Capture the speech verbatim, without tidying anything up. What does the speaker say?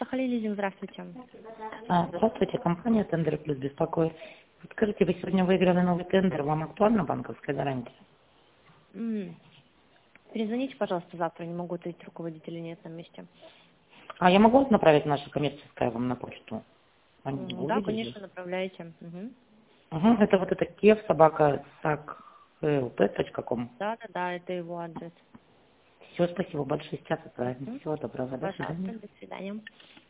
Сахалин лизинг, здравствуйте. А, Здравствуйте, компания «Тендер Плюс» беспокоит. Скажите, вы сегодня выиграли новый тендер, вам актуальна банковская гарантия? М. Перезвоните, пожалуйста, завтра, не могу, то есть руководителя нет на месте. А я могу направить наше коммерческое вам на почту? Они М, его Да, увидели? конечно, направляйте. Мгм. Угу, это вот это кев собака сак точка ком. Да, да, да, это его адрес. Все, спасибо большое, сейчас отправим. Мгм. Всего доброго, до свидания. Пожалуйста, до свидания.